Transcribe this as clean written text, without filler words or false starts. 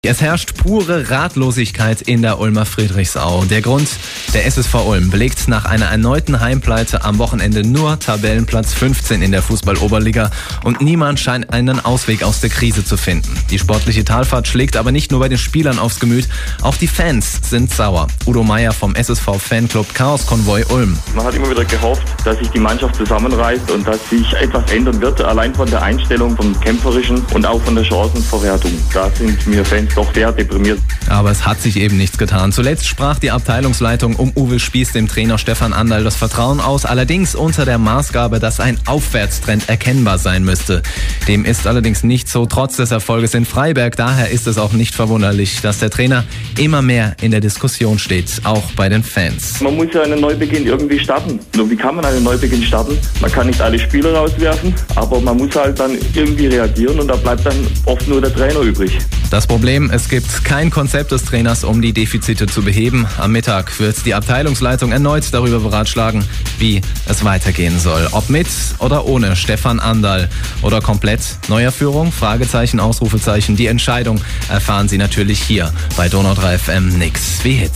Es herrscht pure Ratlosigkeit in der Ulmer Friedrichsau. Der Grund, der SSV Ulm belegt nach einer erneuten Heimpleite am Wochenende nur Tabellenplatz 15 in der Fußball-Oberliga und niemand scheint einen Ausweg aus der Krise zu finden. Die sportliche Talfahrt schlägt aber nicht nur bei den Spielern aufs Gemüt, auch die Fans sind sauer. Udo Meier vom SSV-Fanclub Chaos Konvoi Ulm. Man hat immer wieder gehofft, dass sich die Mannschaft zusammenreißt und dass sich etwas ändern wird, allein von der Einstellung, vom Kämpferischen und auch von der Chancenverwertung. Da sind wir Fans doch sehr deprimiert. Aber es hat sich eben nichts getan. Zuletzt sprach die Abteilungsleitung um Uwe Spieß dem Trainer Stefan Anderl das Vertrauen aus, allerdings unter der Maßgabe, dass ein Aufwärtstrend erkennbar sein müsste. Dem ist allerdings nicht so, trotz des Erfolges in Freiberg. Daher ist es auch nicht verwunderlich, dass der Trainer immer mehr in der Diskussion steht, auch bei den Fans. Man muss ja einen Neubeginn irgendwie starten. Nur wie kann man einen Neubeginn starten? Man kann nicht alle Spieler rauswerfen, aber man muss halt dann irgendwie reagieren und da bleibt dann oft nur der Trainer übrig. Das Problem, es gibt kein Konzept des Trainers, um die Defizite zu beheben. Am Mittag wird die Abteilungsleitung erneut darüber beratschlagen, wie es weitergehen soll. Ob mit oder ohne Stefan Anderl oder komplett neuer Führung? Fragezeichen, Ausrufezeichen. Die Entscheidung erfahren Sie natürlich hier bei Donau 3 FM Nix wie Hits.